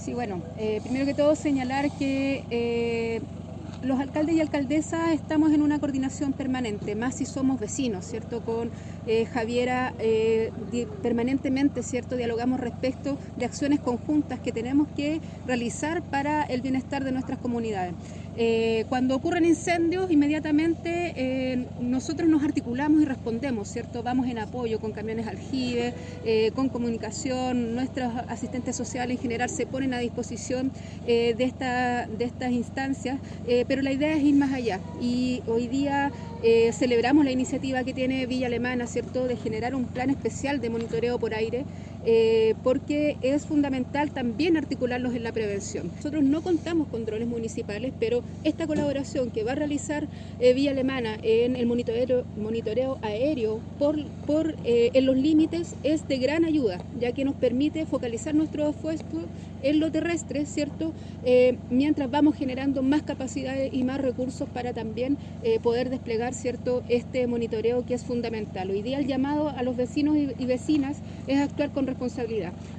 Sí, bueno, primero que todo señalar que los alcaldes y alcaldesas estamos en una coordinación permanente, más si somos vecinos, ¿cierto? Con Javiera permanentemente, ¿cierto? Dialogamos respecto de acciones conjuntas que tenemos que realizar para el bienestar de nuestras comunidades. Cuando ocurren incendios, inmediatamente nosotros nos articulamos y respondemos, ¿cierto? Vamos en apoyo con camiones aljibe, con comunicación, nuestros asistentes sociales en general se ponen a disposición de estas instancias, pero la idea es ir más allá. Y hoy día celebramos la iniciativa que tiene Villa Alemana, ¿cierto? De generar un plan especial de monitoreo por aire, porque es fundamental también articularlos en la prevención. Nosotros no contamos con drones municipales, pero esta colaboración que va a realizar Villa Alemana en el monitoreo aéreo en los límites es de gran ayuda, ya que nos permite focalizar nuestro esfuerzo en lo terrestre, ¿cierto? Mientras vamos generando más capacidades y más recursos para también poder desplegar, ¿cierto?, este monitoreo que es fundamental. Hoy día el llamado a los vecinos y vecinas es actuar con responsabilidad.